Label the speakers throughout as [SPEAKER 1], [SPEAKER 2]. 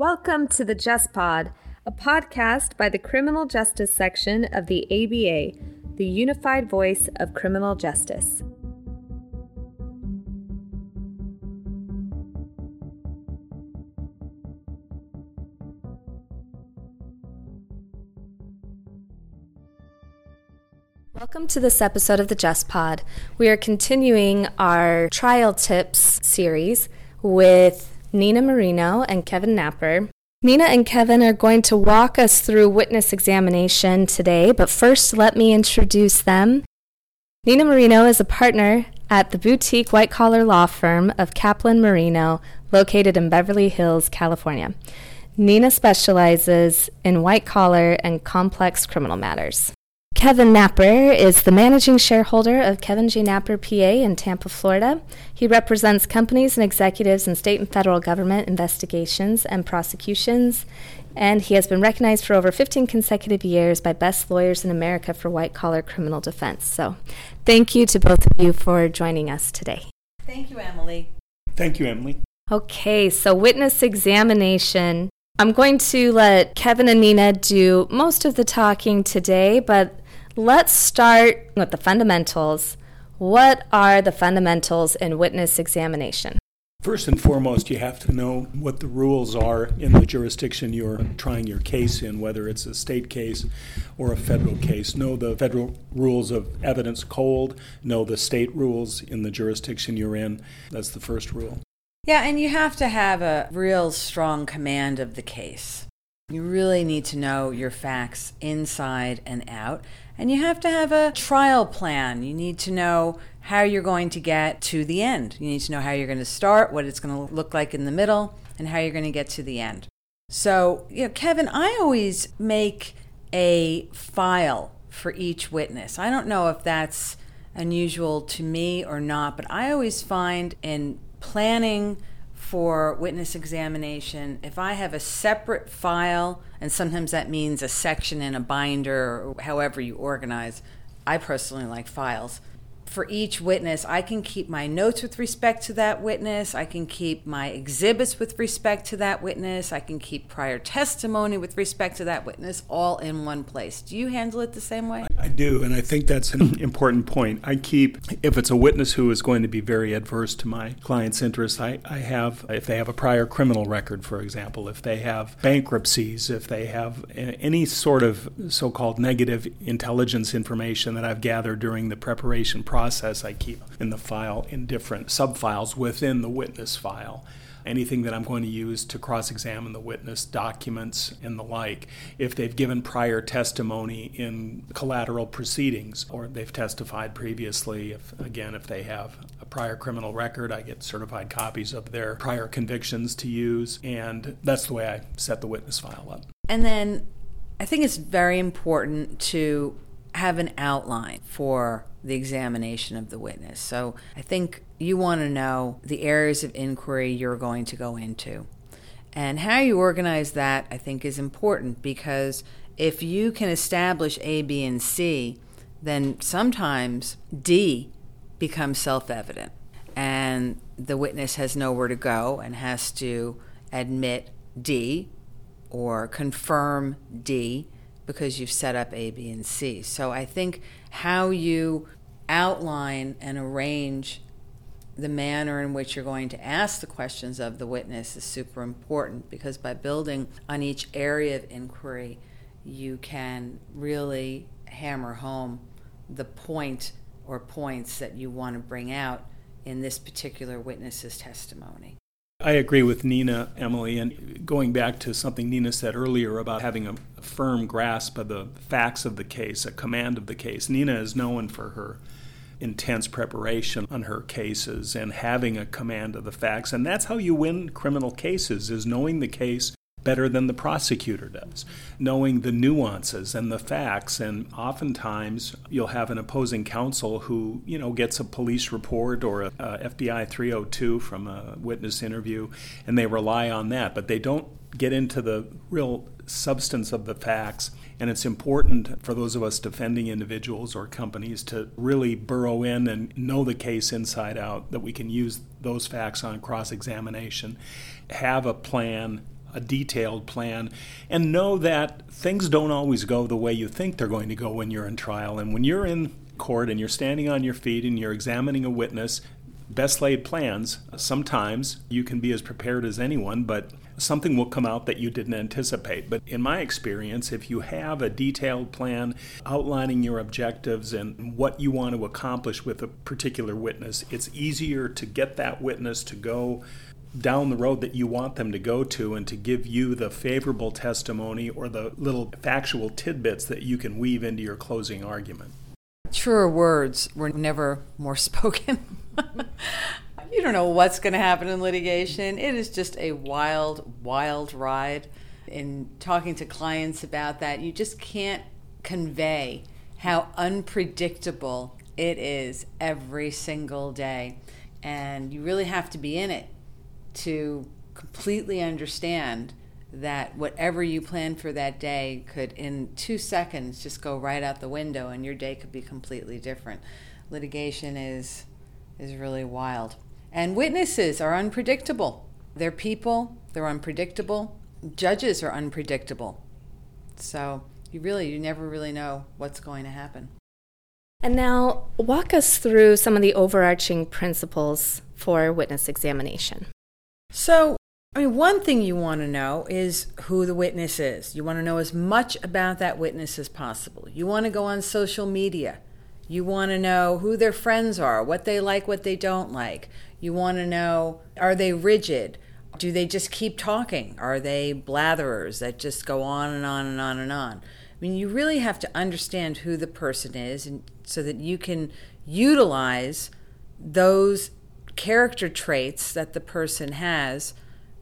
[SPEAKER 1] Welcome to the Just Pod, a podcast by the Criminal Justice Section of the ABA, the unified voice of criminal justice. Welcome to this episode of the Just Pod. We are continuing our trial tips series with Nina Marino and Kevin Napper. Nina and Kevin are going to walk us through witness examination today, but first let me introduce them. Nina Marino is a partner at the boutique white-collar law firm of Kaplan Marino, located in Beverly Hills, California. Nina specializes in white-collar and complex criminal matters. Kevin Napper is the managing shareholder of Kevin G. Napper, PA in Tampa, Florida. He represents companies and executives in state and federal government investigations and prosecutions, and he has been recognized for over 15 consecutive years by Best Lawyers in America for White-Collar Criminal Defense. So thank you to both of you for joining us today.
[SPEAKER 2] Thank you, Emily.
[SPEAKER 3] Thank you, Emily.
[SPEAKER 1] Okay, so witness examination. I'm going to let Kevin and Nina do most of the talking today, but let's start with the fundamentals. What are the fundamentals in witness examination?
[SPEAKER 3] First and foremost, you have to know what the rules are in the jurisdiction you're trying your case in, whether it's a state case or a federal case. Know the federal rules of evidence cold. Know the state rules in the jurisdiction you're in. That's the first rule.
[SPEAKER 2] Yeah, and you have to have a real strong command of the case. You really need to know your facts inside and out. And you have to have a trial plan. You need to know how you're going to get to the end. You need to know how you're going to start, what it's going to look like in the middle, and how you're going to get to the end. So, Kevin, I always make a file for each witness. I don't know if that's unusual to me or not, but I always find in planning for witness examination, if I have a separate file, and sometimes that means a section in a binder or however you organize, I personally like files. For each witness, I can keep my notes with respect to that witness. I can keep my exhibits with respect to that witness. I can keep prior testimony with respect to that witness all in one place. Do you handle it the same way?
[SPEAKER 3] I do, and I think that's an important point. I keep, if it's a witness who is going to be very adverse to my client's interests, I have, if they have a prior criminal record, for example, if they have bankruptcies, if they have any sort of so-called negative intelligence information that I've gathered during the preparation process, I keep in the file in different subfiles within the witness file. Anything that I'm going to use to cross-examine the witness, documents, and the like. If they've given prior testimony in collateral proceedings or they've testified previously, if they have a prior criminal record, I get certified copies of their prior convictions to use, and that's the way I set the witness file up.
[SPEAKER 2] And then I think it's very important to have an outline for the examination of the witness. So I think you want to know the areas of inquiry you're going to go into. And how you organize that, I think, is important, because if you can establish A, B, and C, then sometimes D becomes self-evident. And the witness has nowhere to go and has to admit D or confirm D because you've set up A, B, and C. So I think how you outline and arrange the manner in which you're going to ask the questions of the witness is super important, because by building on each area of inquiry, you can really hammer home the point or points that you want to bring out in this particular witness's testimony.
[SPEAKER 3] I agree with Nina, Emily, and going back to something Nina said earlier about having a firm grasp of the facts of the case, a command of the case. Nina is known for her intense preparation on her cases and having a command of the facts, and that's how you win criminal cases, is knowing the case better than the prosecutor does, knowing the nuances and the facts. And oftentimes you'll have an opposing counsel who, gets a police report or a FBI 302 from a witness interview, and they rely on that, but they don't get into the real substance of the facts. And it's important for those of us defending individuals or companies to really burrow in and know the case inside out, that we can use those facts on cross-examination, have a plan, a detailed plan, and know that things don't always go the way you think they're going to go when you're in trial. And when you're in court and you're standing on your feet and you're examining a witness, best laid plans, sometimes you can be as prepared as anyone, but something will come out that you didn't anticipate. But in my experience, if you have a detailed plan outlining your objectives and what you want to accomplish with a particular witness, it's easier to get that witness to go down the road that you want them to go to and to give you the favorable testimony or the little factual tidbits that you can weave into your closing argument.
[SPEAKER 2] Truer words were never more spoken. You don't know what's going to happen in litigation. It is just a wild, wild ride. In talking to clients about that, you just can't convey how unpredictable it is every single day. And you really have to be in it to completely understand that whatever you plan for that day could, in 2 seconds, just go right out the window and your day could be completely different. Litigation is really wild. And witnesses are unpredictable. They're people, they're unpredictable. Judges are unpredictable. So you never really know what's going to happen.
[SPEAKER 1] And now walk us through some of the overarching principles for witness examination.
[SPEAKER 2] So, one thing you want to know is who the witness is. You want to know as much about that witness as possible. You want to go on social media. You want to know who their friends are, what they like, what they don't like. You want to know, are they rigid? Do they just keep talking? Are they blatherers that just go on and on and on and on? You really have to understand who the person is, and so that you can utilize those character traits that the person has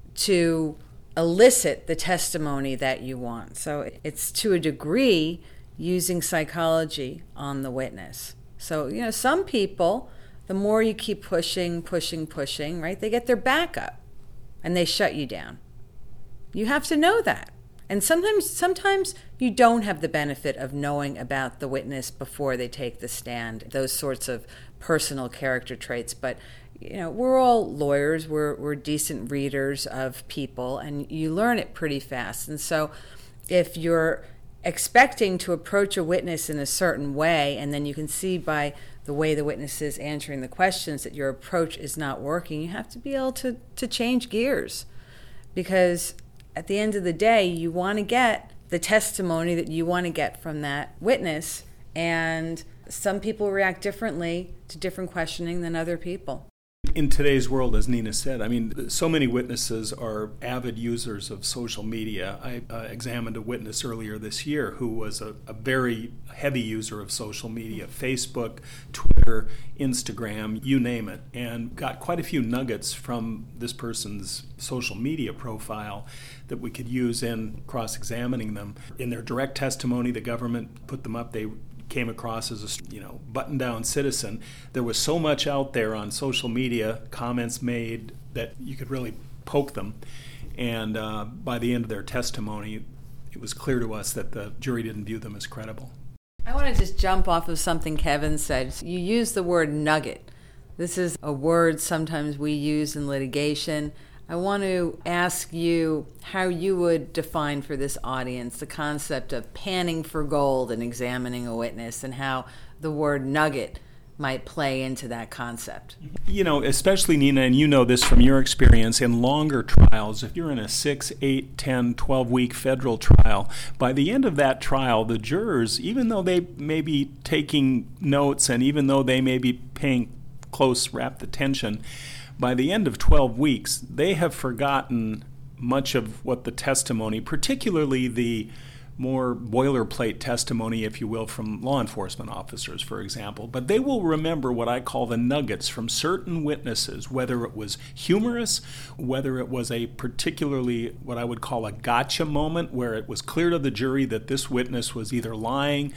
[SPEAKER 2] to elicit the testimony that you want. So it's, to a degree, using psychology on the witness. So, some people, the more you keep pushing, right, they get their back up and they shut you down. You have to know that. And sometimes you don't have the benefit of knowing about the witness before they take the stand, those sorts of personal character traits. But we're all lawyers, we're decent readers of people, and you learn it pretty fast. And so if you're expecting to approach a witness in a certain way, and then you can see by the way the witness is answering the questions that your approach is not working, you have to be able to change gears. Because at the end of the day, you want to get the testimony that you want to get from that witness, and some people react differently to different questioning than other people.
[SPEAKER 3] In today's world, as Nina said, so many witnesses are avid users of social media. I examined a witness earlier this year who was a very heavy user of social media, Facebook, Twitter, Instagram, you name it, and got quite a few nuggets from this person's social media profile that we could use in cross-examining them. In their direct testimony, the government put them up. They came across as a button-down citizen. There was so much out there on social media, comments made, that you could really poke them. And by the end of their testimony, it was clear to us that the jury didn't view them as credible.
[SPEAKER 2] I want to just jump off of something Kevin said. You used the word nugget. This is a word sometimes we use in litigation. I want to ask you how you would define for this audience the concept of panning for gold in examining a witness, and how the word nugget might play into that concept.
[SPEAKER 3] Especially, Nina, and you know this from your experience, in longer trials, if you're in a 6, 8, 10, 12-week federal trial, by the end of that trial, the jurors, even though they may be taking notes and even though they may be paying close, rapt attention, by the end of 12 weeks, they have forgotten much of what the testimony, particularly the more boilerplate testimony, if you will, from law enforcement officers, for example. But they will remember what I call the nuggets from certain witnesses, whether it was humorous, whether it was a particularly what I would call a gotcha moment, where it was clear to the jury that this witness was either lying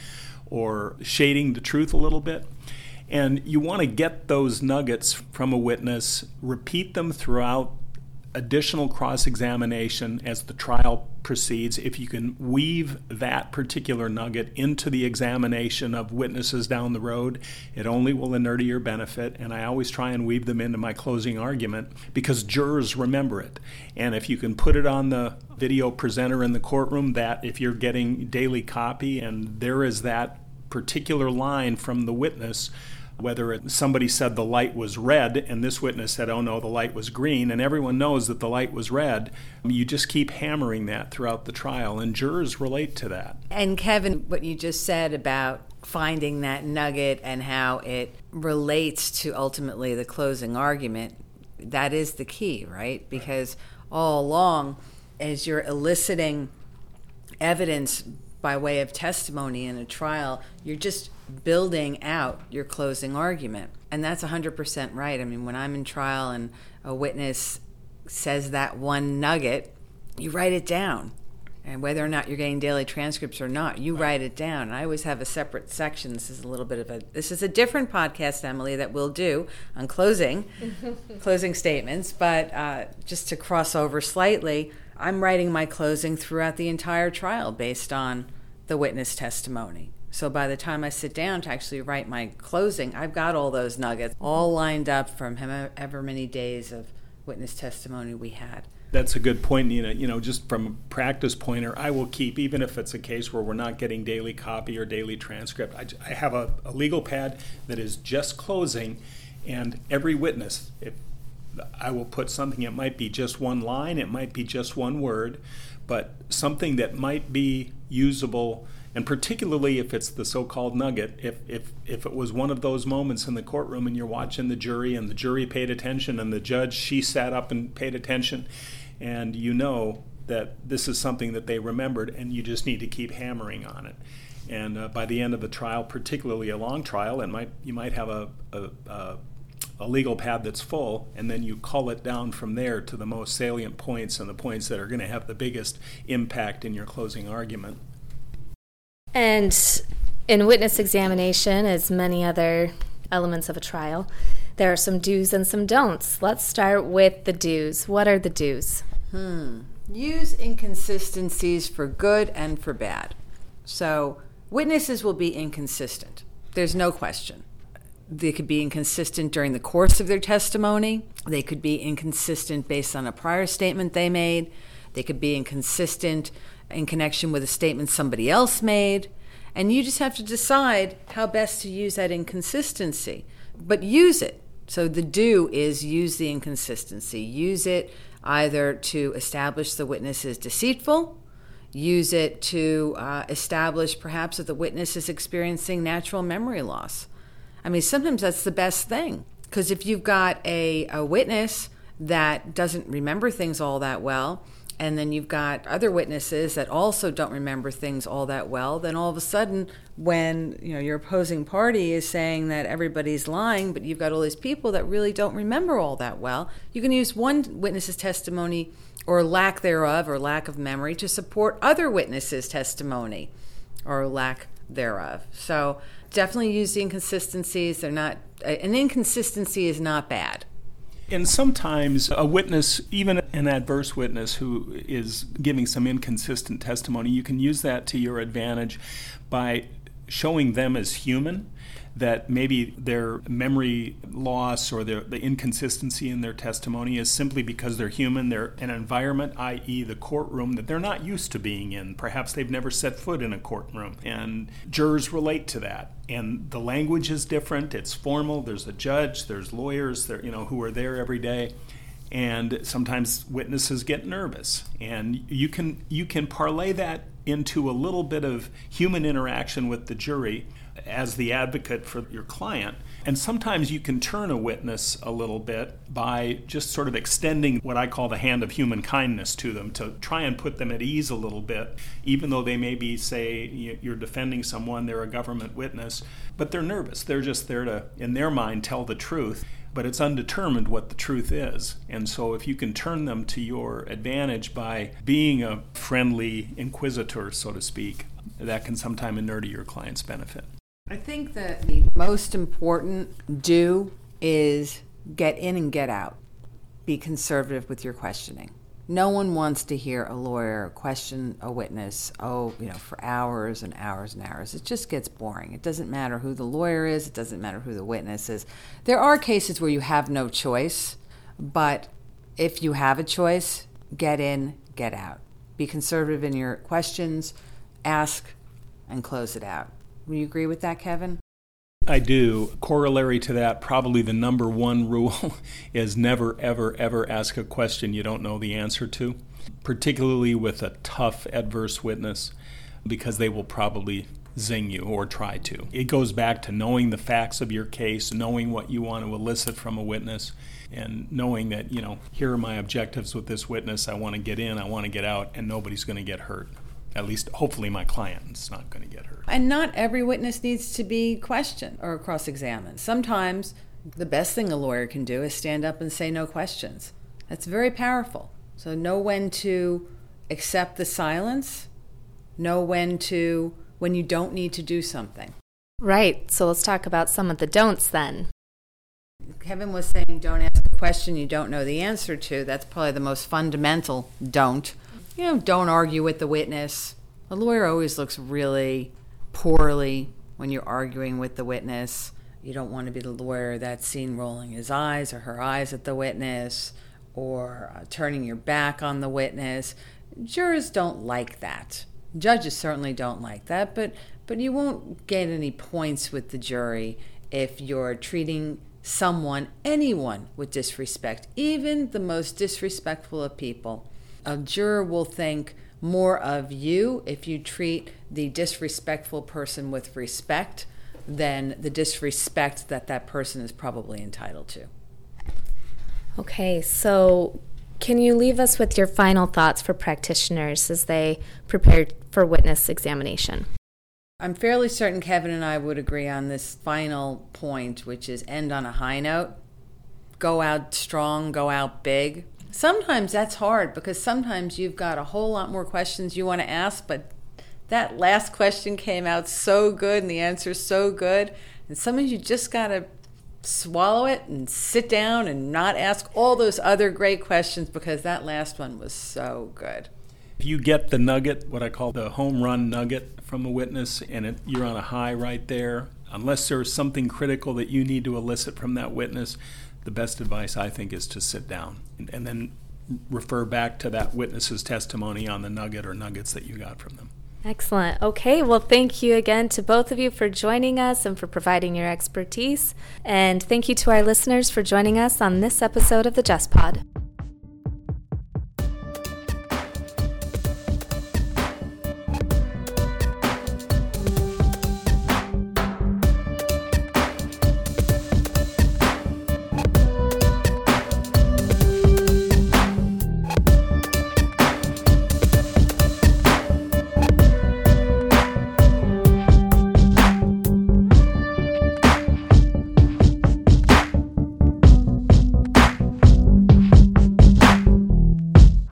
[SPEAKER 3] or shading the truth a little bit. And you want to get those nuggets from a witness, repeat them throughout additional cross-examination as the trial proceeds, if you can weave that particular nugget into the examination of witnesses down the road, it only will inure to your benefit. And I always try and weave them into my closing argument because jurors remember it. And if you can put it on the video presenter in the courtroom, that if you're getting daily copy and there is that particular line from the witness, whether somebody said the light was red and this witness said, oh no, the light was green, and everyone knows that the light was red, you just keep hammering that throughout the trial, and jurors relate to that.
[SPEAKER 2] And Kevin, what you just said about finding that nugget and how it relates to ultimately the closing argument, that is the key, right? Because all along, as you're eliciting evidence by way of testimony in a trial, you're just building out your closing argument. And that's 100% right. I mean, when I'm in trial and a witness says that one nugget, you write it down. And whether or not you're getting daily transcripts or not, you write it down. And I always have a separate section. This is a different podcast, Emily, that we'll do on closing statements. But just to cross over slightly, I'm writing my closing throughout the entire trial based on the witness testimony. So by the time I sit down to actually write my closing, I've got all those nuggets all lined up from however many days of witness testimony we had.
[SPEAKER 3] That's a good point, Nina. Just from a practice pointer, I will keep, even if it's a case where we're not getting daily copy or daily transcript, I have a legal pad that is just closing, and every witness, if I will put something, it might be just one line, it might be just one word, but something that might be usable, and particularly if it's the so-called nugget, if it was one of those moments in the courtroom and you're watching the jury and the jury paid attention and the judge, she sat up and paid attention, and you know that this is something that they remembered, and you just need to keep hammering on it. And by the end of the trial, particularly a long trial, you might have a legal pad that's full, and then you cull it down from there to the most salient points and the points that are going to have the biggest impact in your closing argument.
[SPEAKER 1] And in witness examination, as many other elements of a trial, there are some do's and some don'ts. Let's start with the do's. What are the do's?
[SPEAKER 2] Use inconsistencies for good and for bad. So witnesses will be inconsistent. There's no question. They could be inconsistent during the course of their testimony. They could be inconsistent based on a prior statement they made. They could be inconsistent in connection with a statement somebody else made. And you just have to decide how best to use that inconsistency. But use it. So the do is use the inconsistency. Use it either to establish the witness is deceitful, use it to establish perhaps that the witness is experiencing natural memory loss. I mean, sometimes that's the best thing, because if you've got a witness that doesn't remember things all that well, and then you've got other witnesses that also don't remember things all that well, then all of a sudden when your opposing party is saying that everybody's lying, but you've got all these people that really don't remember all that well, you can use one witness's testimony or lack thereof or lack of memory to support other witnesses' testimony or lack thereof. So definitely use the inconsistencies. They're not, an inconsistency is not bad.
[SPEAKER 3] And sometimes a witness, even an adverse witness who is giving some inconsistent testimony, you can use that to your advantage by showing them as human, that maybe their memory loss or the inconsistency in their testimony is simply because they're human. They're in an environment, i.e. the courtroom, that they're not used to being in. Perhaps they've never set foot in a courtroom. And jurors relate to that. And the language is different. It's formal. There's a judge. There's lawyers who are there every day. And sometimes witnesses get nervous. And you can parlay that into a little bit of human interaction with the jury as the advocate for your client. And sometimes you can turn a witness a little bit by just sort of extending what I call the hand of human kindness to them, to try and put them at ease a little bit, even though they may be, say, you're defending someone, they're a government witness, but they're nervous. They're just there to, in their mind, tell the truth, but it's undetermined what the truth is. And so if you can turn them to your advantage by being a friendly inquisitor, so to speak, that can sometime inure to your client's benefit.
[SPEAKER 2] I think that the most important do is get in and get out. be conservative with your questioning. No one wants to hear a lawyer question a witness, for hours and hours and hours. It just gets boring. It doesn't matter who the lawyer is. It doesn't matter who the witness is. There are cases where you have no choice, but if you have a choice, get in, get out. Be conservative in your questions, ask, and close it out. Will you agree with that, Kevin?
[SPEAKER 3] I do. Corollary to that, probably the number one rule is never, ever, ever ask a question you don't know the answer to, particularly with a tough adverse witness, because they will probably zing you or try to. It goes back to knowing the facts of your case, knowing what you want to elicit from a witness, and knowing that, here are my objectives with this witness. I want to get in, I want to get out, and nobody's going to get hurt. At least, hopefully, my client's not going to get hurt.
[SPEAKER 2] And not every witness needs to be questioned or cross-examined. Sometimes the best thing a lawyer can do is stand up and say no questions. That's very powerful. So know when to accept the silence, know when you don't need to do something.
[SPEAKER 1] Right. So let's talk about some of the don'ts then.
[SPEAKER 2] Kevin was saying don't ask a question you don't know the answer to. That's probably the most fundamental don't. Don't argue with the witness. A lawyer always looks really poorly when you're arguing with the witness. You don't want to be the lawyer that's seen rolling his eyes or her eyes at the witness or turning your back on the witness. Jurors don't like that. Judges certainly don't like that, but you won't get any points with the jury if you're treating anyone with disrespect, even the most disrespectful of people. A juror will think more of you if you treat the disrespectful person with respect than the disrespect that person is probably entitled to.
[SPEAKER 1] Okay, so can you leave us with your final thoughts for practitioners as they prepare for witness examination?
[SPEAKER 2] I'm fairly certain Kevin and I would agree on this final point, which is end on a high note. Go out strong, go out big. Sometimes that's hard because sometimes you've got a whole lot more questions you want to ask, but that last question came out so good and the answer's so good. And sometimes you just got to swallow it and sit down and not ask all those other great questions because that last one was so good.
[SPEAKER 3] If you get the nugget, what I call the home run nugget from a witness, and you're on a high right there, unless there's something critical that you need to elicit from that witness, the best advice, I think, is to sit down and then refer back to that witness's testimony on the nugget or nuggets that you got from them.
[SPEAKER 1] Excellent. Okay, well, thank you again to both of you for joining us and for providing your expertise. And thank you to our listeners for joining us on this episode of the JustPod.